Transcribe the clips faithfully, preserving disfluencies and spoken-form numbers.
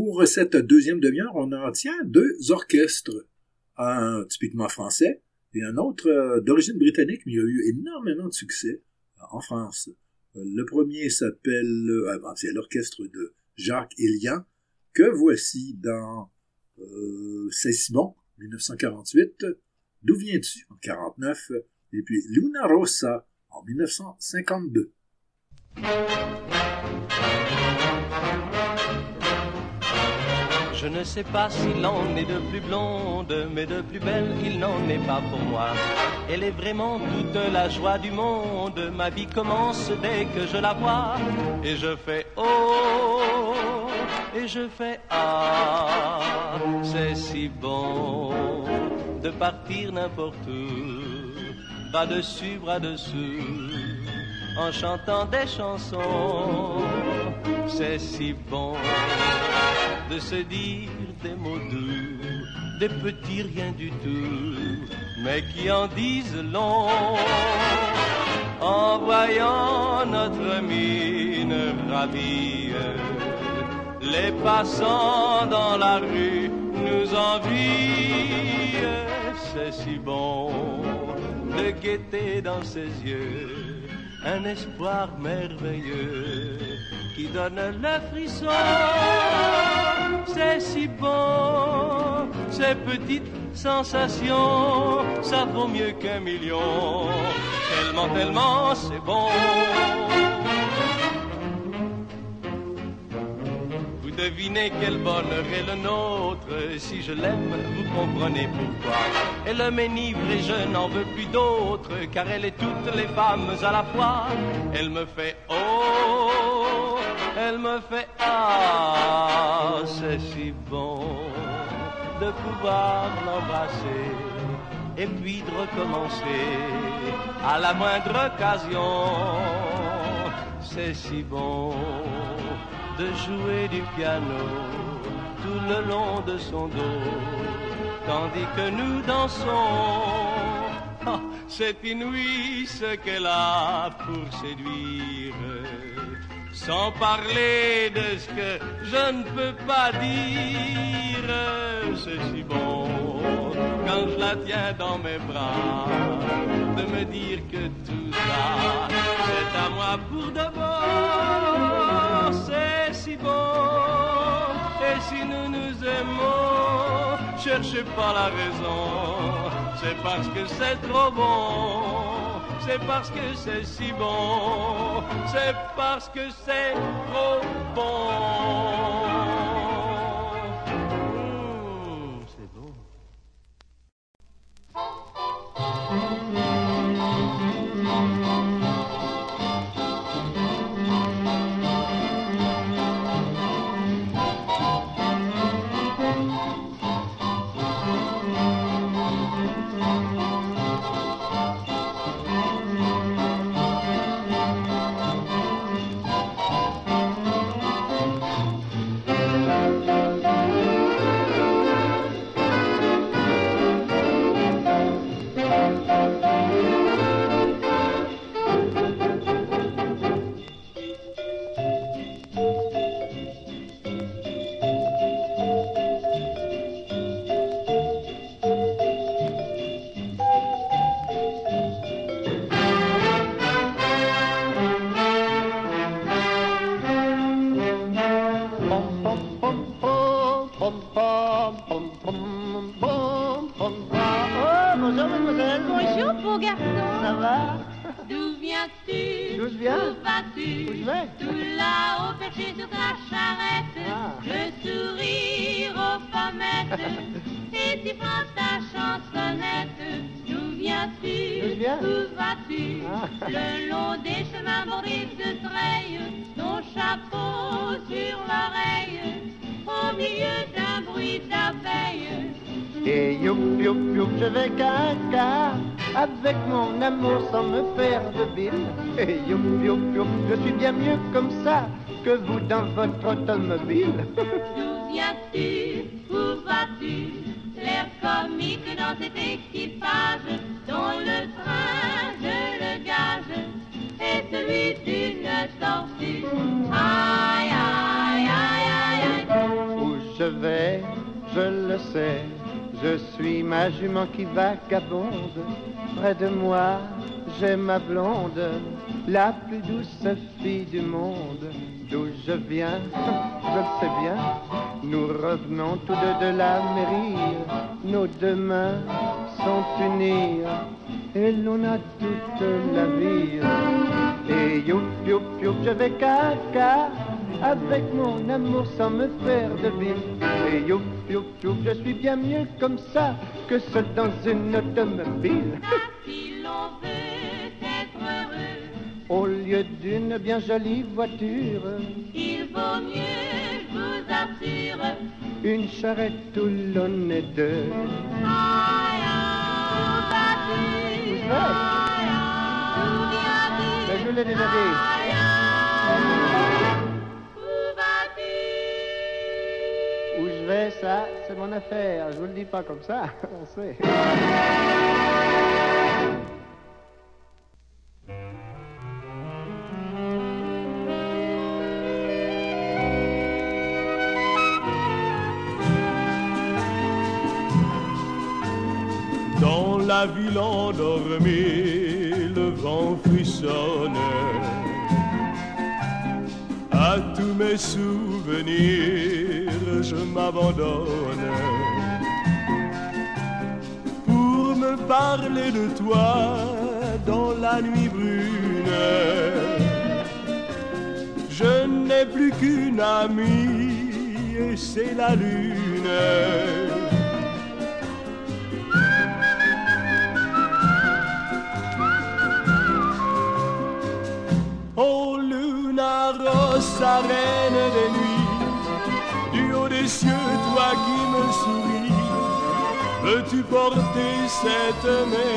pour cette deuxième demi-heure, on en tient deux orchestres, un typiquement français et un autre euh, d'origine britannique, mais il y a eu énormément de succès euh, en France. Euh, le premier s'appelle, euh, c'est l'orchestre de Jacques Elian, que voici dans euh, C'est si bon, dix-neuf cent quarante-huit, D'où viens-tu en quarante-neuf, et puis Luna Rossa en dix-neuf cent cinquante-deux. Je ne sais pas s'il en est de plus blonde, mais de plus belle il n'en est pas pour moi. Elle est vraiment toute la joie du monde, ma vie commence dès que je la vois. Et je fais oh, et je fais ah, c'est si bon de partir n'importe où, bas dessus, bras dessous, en chantant des chansons. C'est si bon de se dire des mots doux, des petits rien du tout, mais qui en disent long. En voyant notre mine ravie, les passants dans la rue nous envient. C'est si bon de guetter dans ses yeux un espoir merveilleux qui donne le frisson. C'est si bon, ces petites sensations, ça vaut mieux qu'un million. Tellement, tellement, c'est bon. Vous devinez quel bonheur est le nôtre. Si je l'aime, vous comprenez pourquoi. Elle m'enivre et je n'en veux plus d'autre, car elle est toutes les femmes à la fois. Elle me fait oh, elle me fait ah, c'est si bon de pouvoir l'embrasser et puis de recommencer à la moindre occasion. C'est si bon de jouer du piano tout le long de son dos, tandis que nous dansons. Oh, c'est inouï ce qu'elle a pour séduire, sans parler de ce que je ne peux pas dire. C'est si bon quand je la tiens dans mes bras de me dire que tout ça c'est à moi pour de bon. C'est si bon, et si nous nous aimons, cherchez pas la raison, c'est parce que c'est trop bon, c'est parce que c'est si bon, c'est parce que c'est trop bon. Mmh, c'est bon. Que vous dans votre automobile. D'où viens-tu, où vas-tu? L'air comique dans cet équipage, dont le train, je le gage, est celui d'une tortue. Aïe, aïe, aïe, aïe, aïe. Où je le sais, je suis ma jument qui vagabonde. Près de moi, j'ai ma blonde, la plus douce fille du monde. D'où je viens, je le sais bien, nous revenons tous deux de la mairie. Nos deux mains sont unies et l'on a toute la vie. Et youp, youp, youp, je vais caca avec mon amour sans me faire de bile. Et youp, youp, youp, je suis bien mieux comme ça que seul dans une automobile. Si l'on veut être heureux, Au lieu d'une bien jolie voiture, il vaut mieux, je vous assure, une charrette où l'on est deux. aïe, aïe, vas-tu, Où je vais? aïe, aïe, où viens-tu, Ben, je l'ai déjà dit. aïe, aïe, où vas-tu? Où je vais, ça, c'est mon affaire. Je vous le dis pas comme ça, on sait. Dans la ville endormie, le vent frissonne. À tous mes souvenirs, je m'abandonne. Pour me parler de toi dans la nuit brune, je n'ai plus qu'une amie et c'est la lune. Oh Luna Rossa, reine des nuits, du haut des cieux, toi qui me souris, veux-tu porter cette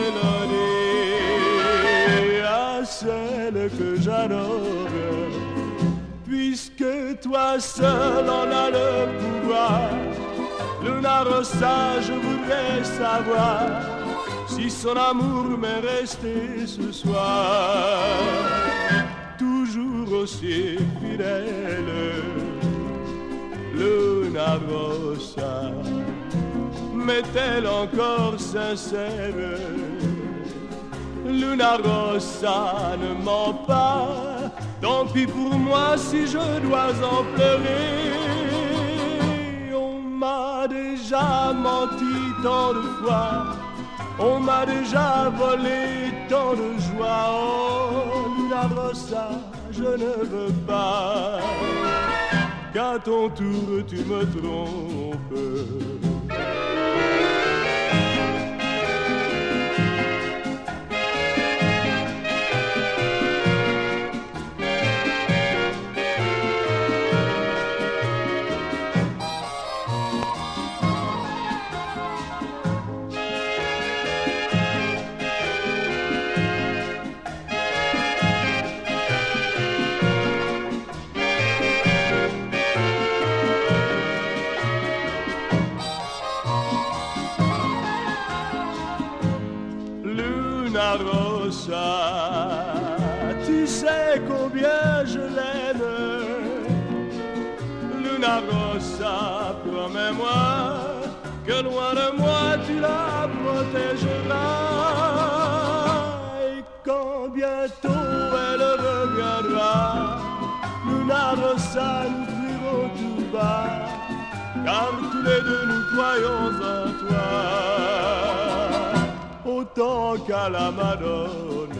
mélodie à celle que j'adore? Puisque toi seul en as le pouvoir, Luna Rossa, je voudrais savoir si son amour m'est resté ce soir. Toujours aussi fidèle, Luna Rossa, m'est-elle encore sincère? Luna Rossa, ne mens pas, tant pis pour moi si je dois en pleurer. On m'a déjà menti tant de fois, on m'a déjà volé tant de joie. Oh, Luna Rossa, je ne veux pas qu'à ton tour tu me trompes. Luna Rossa, tu sais combien je l'aime. Luna Rossa, promets-moi que loin de moi tu la protégeras. Et quand bientôt elle reviendra, Luna Rossa, nous crierons tout bas, car tous les deux nous croyons en toi, autant qu'à la Madone.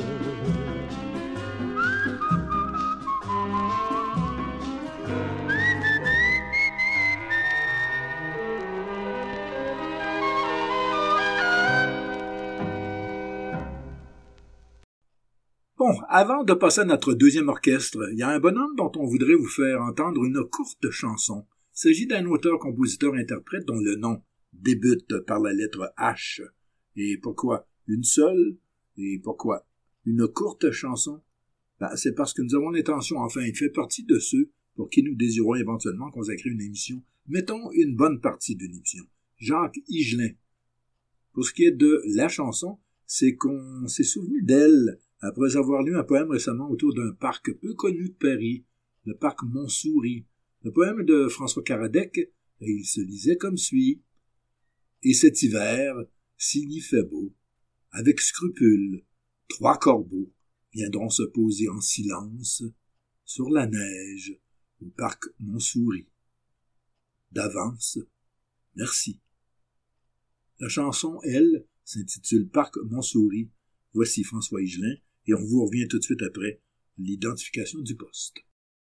Bon, avant de passer à notre deuxième orchestre, il y a un bonhomme dont on voudrait vous faire entendre une courte chanson. Il s'agit d'un auteur-compositeur-interprète dont le nom débute par la lettre H. Et pourquoi une seule? Et pourquoi une courte chanson? Ben, c'est parce que nous avons l'intention, enfin, il fait partie de ceux pour qui nous désirons éventuellement consacrer une émission, mettons une bonne partie d'une émission. Jacques Higelin. Pour ce qui est de la chanson, c'est qu'on s'est souvenu d'elle après avoir lu un poème récemment autour d'un parc peu connu de Paris, le parc Montsouris. Le poème de François Karadec et il se lisait comme suit. Et cet hiver, s'il y fait beau, avec scrupule, trois corbeaux viendront se poser en silence sur la neige au parc Montsouris. D'avance, merci. La chanson, elle, s'intitule Parc Montsouris. Voici François Higelin, et on vous revient tout de suite après l'identification du poste.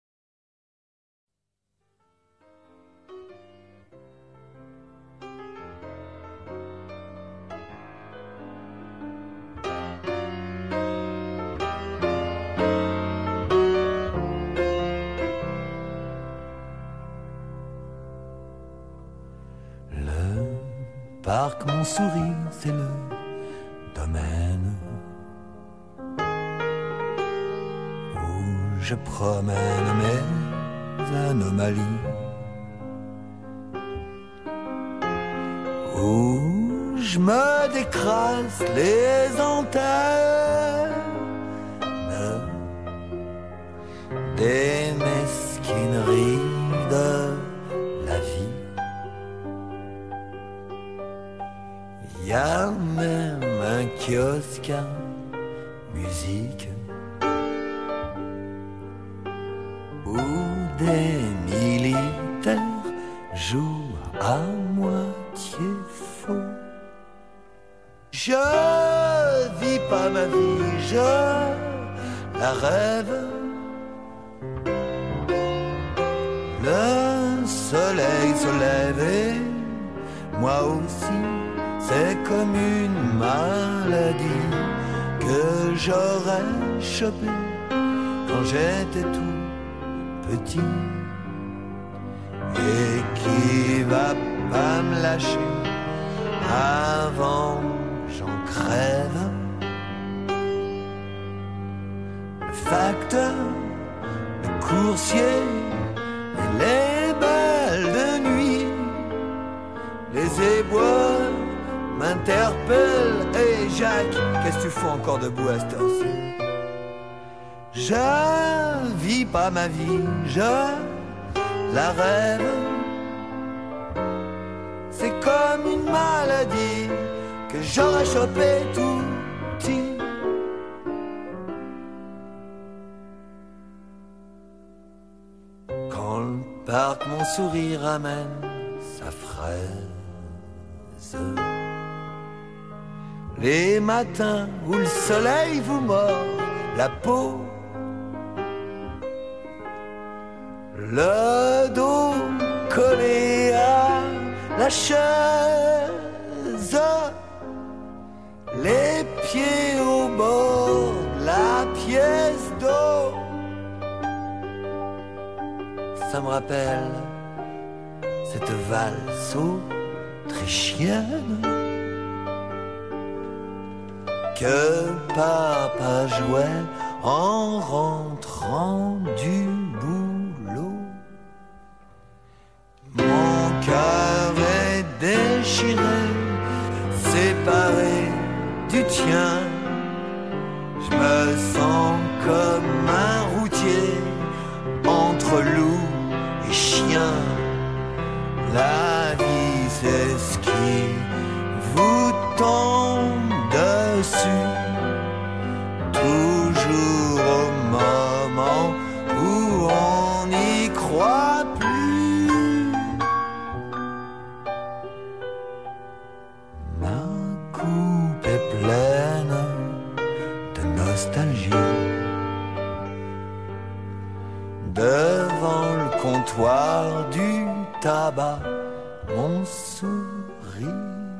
Parc Montsouris, c'est le domaine où je promène mes anomalies, où je me décrasse les antennes des mesquineries de la vie. Y a même un kiosque à musique où des militaires jouent à moitié faux. Je vis pas ma vie, je la rêve. Le soleil se lève et moi aussi. C'est comme une maladie que j'aurais chopé quand j'étais tout petit et qui va pas me lâcher avant que j'en crève. Le facteur, le coursier et les balles de nuit, les éboueurs m'interpelle. Hey Jacques, qu'est-ce que tu fous encore debout à cette heure-ci? Je vis pas ma vie, je la rêve. C'est comme une maladie que j'aurais chopé tout petit. Quand le parc Montsouris ramène sa fraise, les matins où le soleil vous mord la peau, le dos collé à la chaise, les pieds au bord de la pièce d'eau. Ça me rappelle cette valse autrichienne que papa jouait en rentrant du boulot. Mon cœur est déchiré, séparé du tien. Je me sens comme un routier entre loup et chien. La vie c'est ce qui vous tombe dessus, toujours au moment où on n'y croit plus. Ma coupe est pleine de nostalgie. Devant le comptoir du tabac, Montsouris.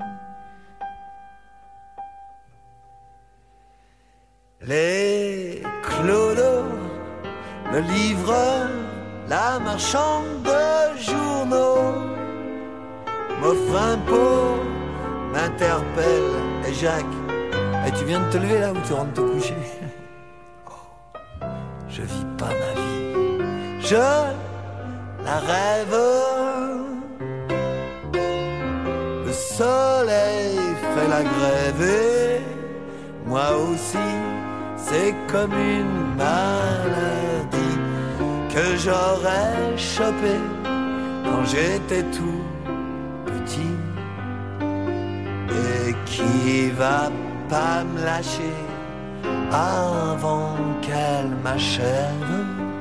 Les clodos, le livreur, la marchande de journaux m'offre un pot, m'interpelle. Et Jacques, et tu viens de te lever là ou tu rentres te coucher? Oh, je vis pas ma vie, je la rêve. Le soleil fait la grève et moi aussi. C'est comme une maladie que j'aurais chopé quand j'étais tout petit. Et qui va pas me lâcher avant qu'elle m'achève.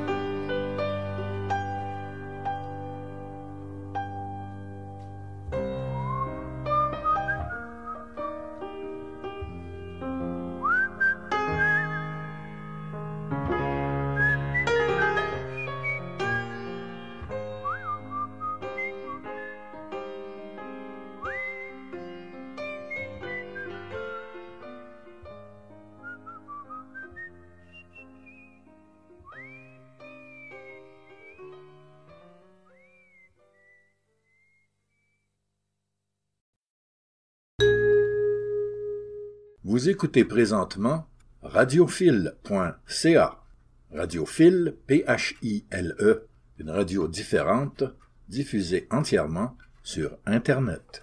Vous écoutez présentement radiophile point c a. Radiophile, P H I L E, une radio différente, diffusée entièrement sur Internet.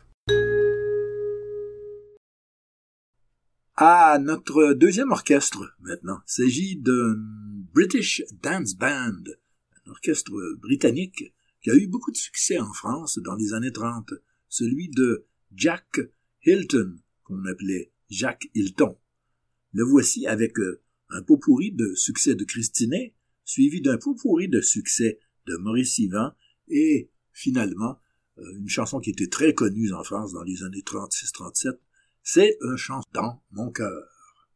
Ah, notre deuxième orchestre, maintenant, s'agit d'un British Dance Band, un orchestre britannique qui a eu beaucoup de succès en France dans les années trente, celui de Jack Hilton, qu'on appelait Jacques Hilton. Le voici avec un pot-pourri de succès de Christinet, suivi d'un pot-pourri de succès de Maurice Yvan, et finalement, une chanson qui était très connue en France dans les années trente-six trente-sept, c'est un chant dans mon cœur.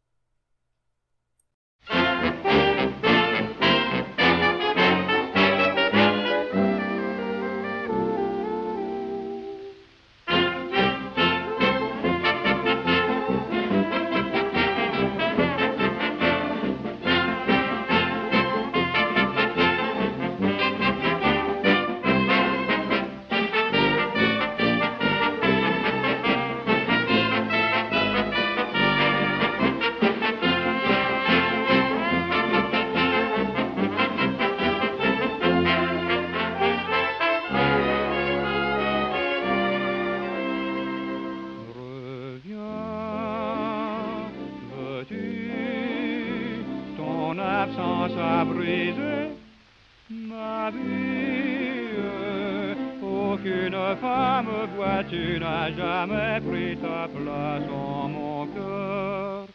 Tu n'as jamais pris ta place en mon cœur,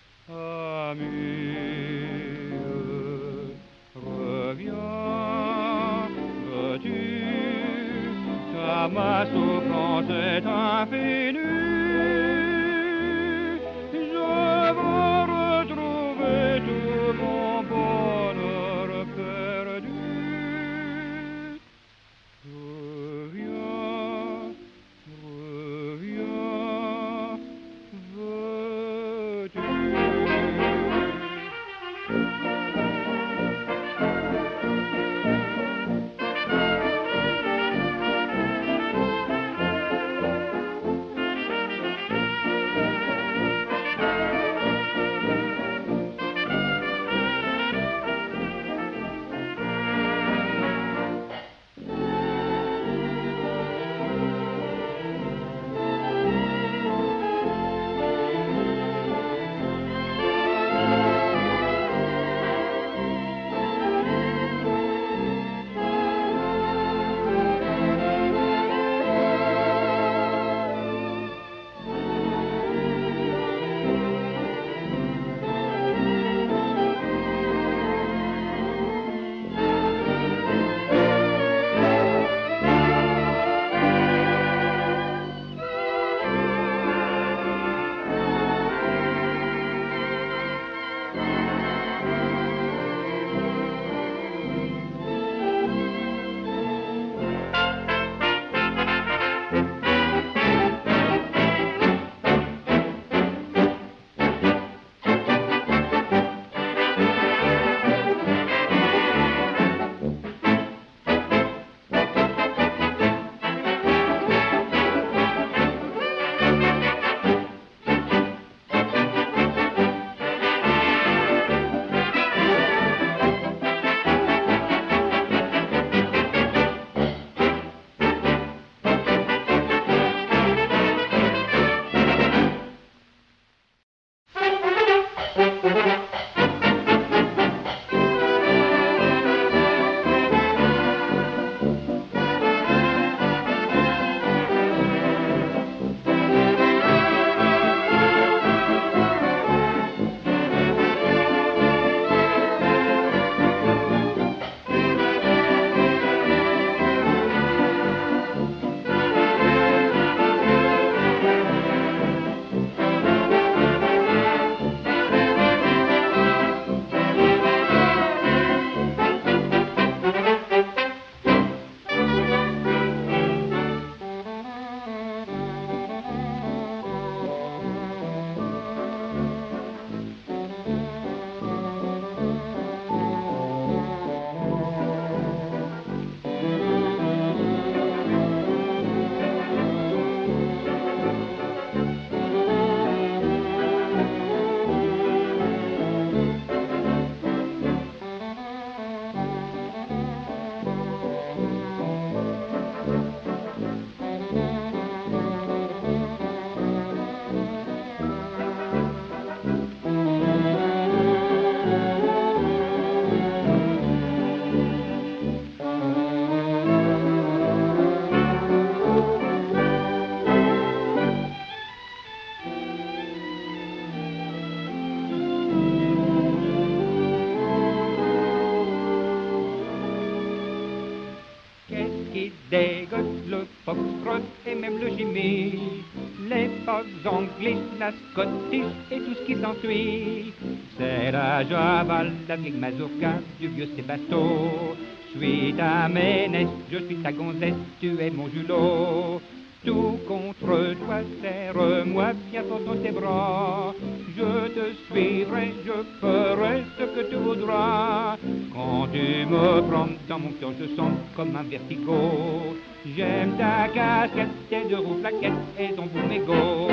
amie. Reviens, veux-tu, car ma souffrance est infinie. Je veux retrouver tout mon bonheur perdu. qui dégote le foxtrot et même le jimmy. Les fox anglais, la scottish et tout ce qui s'ensuit. C'est la java, la vieille mazurka, du vieux Sébasto. Je suis ta ménesse, je suis ta gonzesse, tu es mon julot. Tout contre toi, serre-moi bien fort dans tes bras. Je te suivrai, je ferai ce que tu voudras. Quand tu me prends dans mon cœur, je sens comme un vertigo. J'aime ta casquette, tes deux roues plaquettes et ton bout mégot.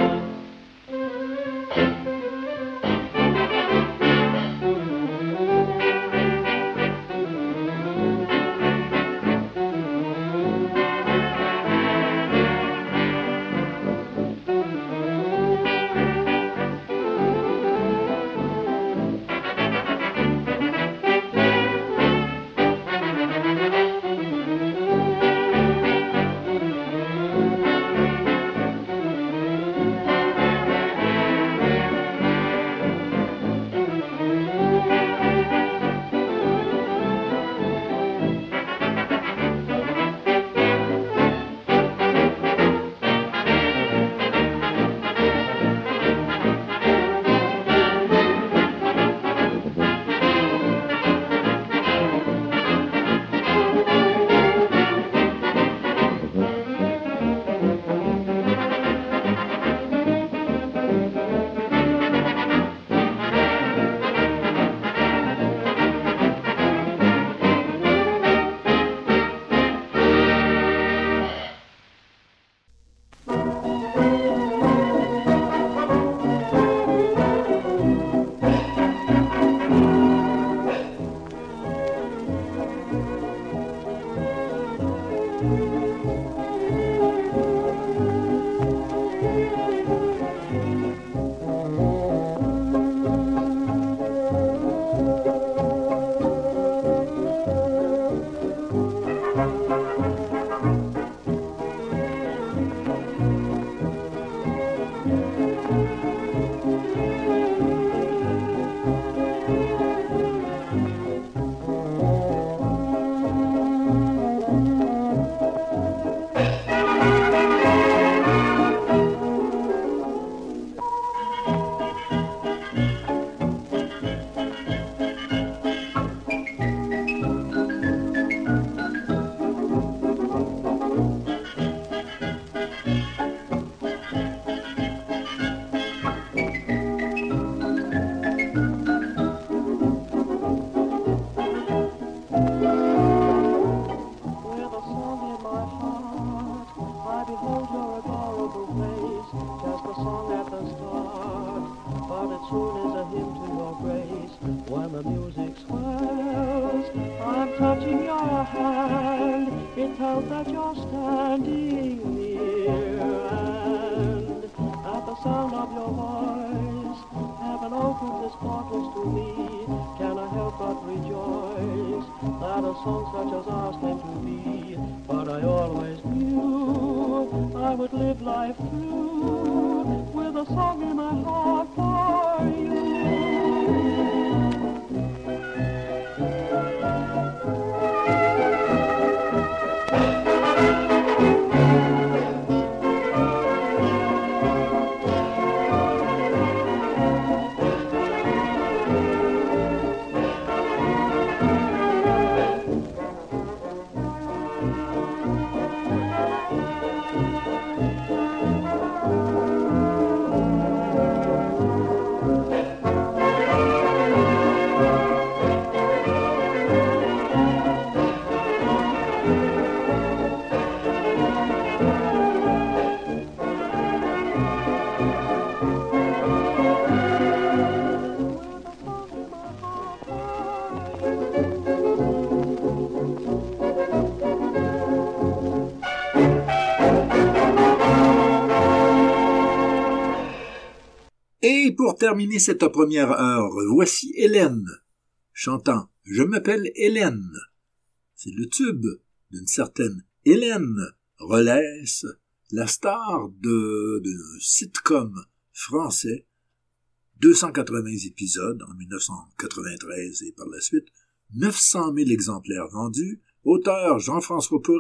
Et pour terminer cette première heure, voici Hélène, chantant « Je m'appelle Hélène ». C'est le tube d'une certaine Hélène Rollès, la star de, de sitcom français, deux cent quatre-vingts épisodes en dix-neuf cent quatre-vingt-treize et par la suite, neuf cent mille exemplaires vendus, auteur Jean-François Porry,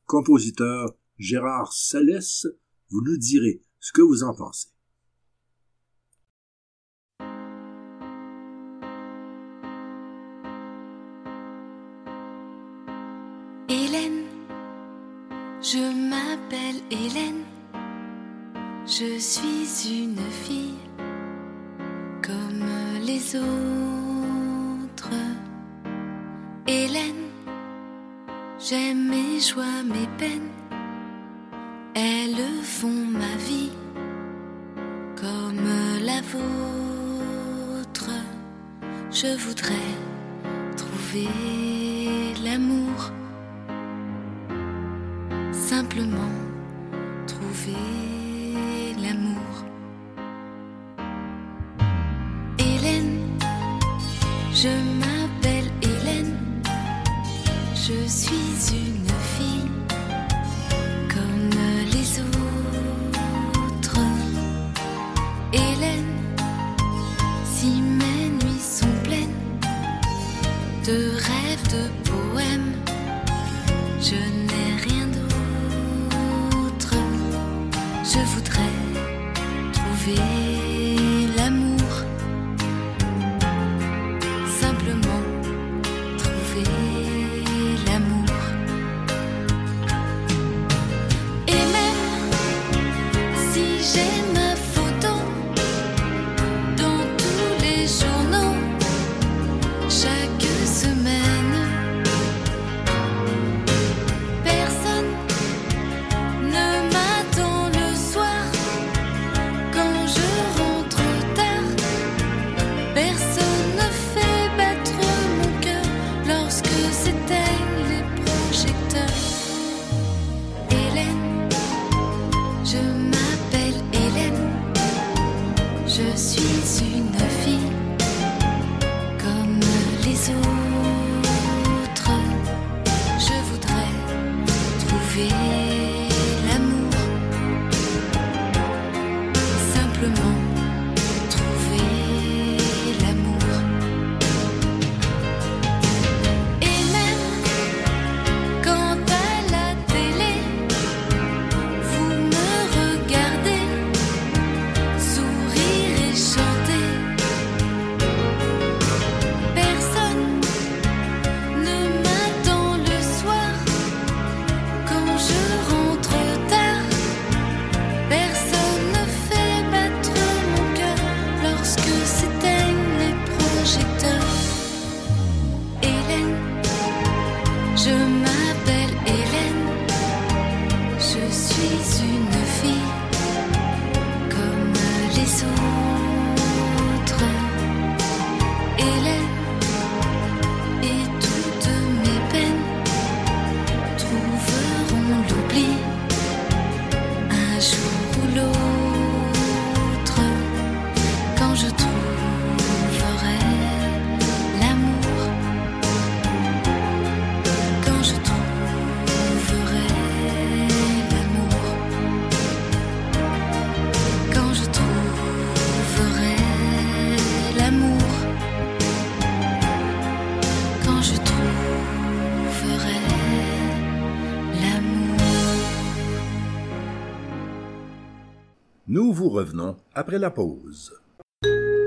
compositeur Gérard Salès. Vous nous direz ce que vous en pensez. Hélène, je m'appelle Hélène, je suis une fille comme les autres. Hélène, j'aime mes joies, mes peines, elles font ma vie comme la vôtre. Je voudrais trouver l'amour, simplement trouver l'amour. Hélène, je m'appelle Hélène, je suis une fille comme les autres. Hélène, si mes nuits sont pleines de rêves, de poèmes, je n'ai rien d'autre. Je voudrais trouver l'amour, simplement trouver l'amour. Et même si j'ai ma photo dans tous les journaux chaque semaine, personne ne m'attend le soir quand je rentre tard. Personne ne fait battre mon cœur lorsque s'éteignent les projecteurs. Hélène, je m'appelle Hélène, je suis une fille comme les autres. Je voudrais trouver l'amour, simplement trouver l'amour. Et même quand à la télé vous me regardez sourire et chanter, personne ne m'attend le soir quand je rentre tard. Personne ne fait battre mon cœur lorsque s'éteignent les projecteurs. Hélène, je m'appelle Hélène, je suis une fille comme les autres. Hélène, et toutes mes peines trouveront l'oubli un jour ou l'autre, quand je trouverai l'amour, quand je trouverai l'amour, quand je trouverai l'amour, quand je trouverai l'amour. Nous vous revenons après la pause.